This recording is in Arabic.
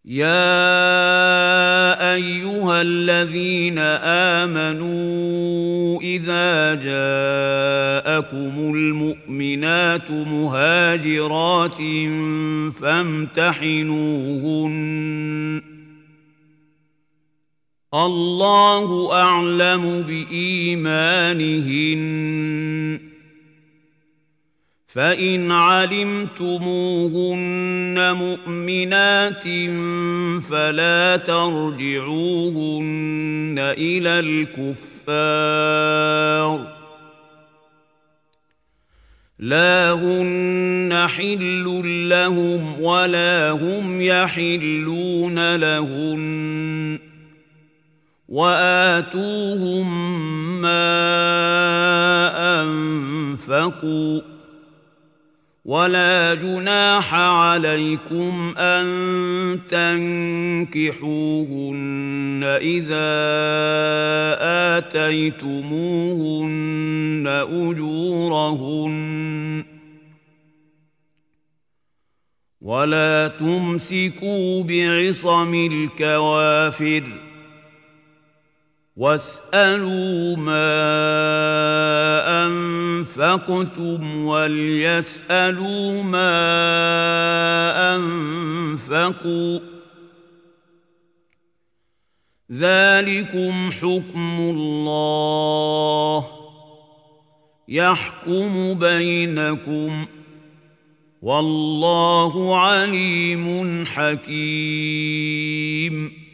يا أيها الذين آمنوا إذا جاءكم المؤمنات مهاجرات فامتحنوهن الله أعلم بإيمانهن فإن علمتموهن مؤمنات فلا ترجعوهن إلى الكفار لا هن حل لهم ولا هم يحلون لهن وآتوهم ما أنفقوا ولا جناح عليكم أن تنكحوهن إذا آتيتموهن أجورهن ولا تمسكوا بعصم الكوافر واسألوا ما أنفقتم وليسألوا ما أنفقوا ذلكم حكم الله يحكم بينكم والله عليم حكيم